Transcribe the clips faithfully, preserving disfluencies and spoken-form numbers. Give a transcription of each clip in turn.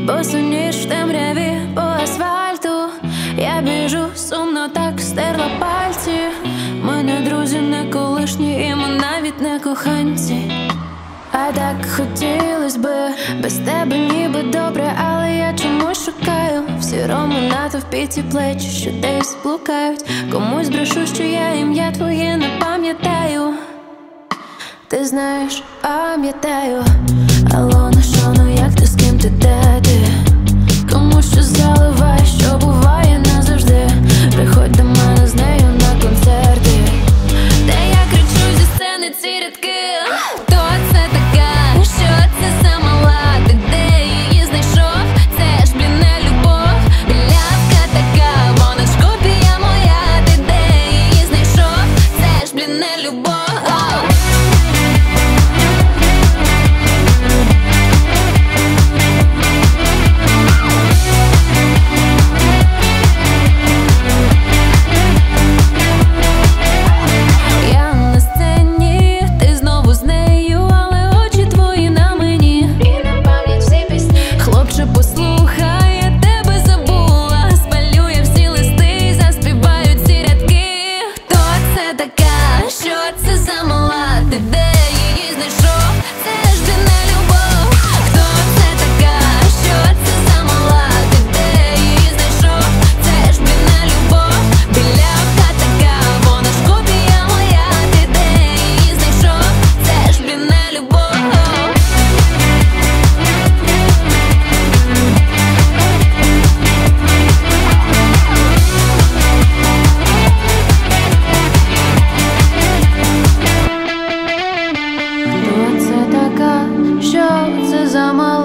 босоніж в темряві по асфальту. Я біжу сумно, так стерла пальці. Ми не друзі, не колишні, і ми навіть не коханці. А так хотілось би без тебе ніби добре, але я чомусь шукаю в сірому натовпі ці плечі, що десь блукають. Комусь брешу, що я ім'я твоє не пам'ятаю. Ти знаєш, пам'ятаю. Алло, ну що, ну як ти, з ким ти, де ти? Кому що заливай, що буває назавжди. Приходь до мене з нею на концерти, де я кричу зі сцени ці рядки. Хто це така? Що це за мала? Ти де її знайшов? Це ж, блін, не любов. Лявка така, вона ж копія моя. Ти де її знайшов? Це ж, блін, не любов.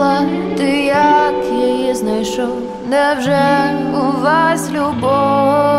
Невже у вас любов?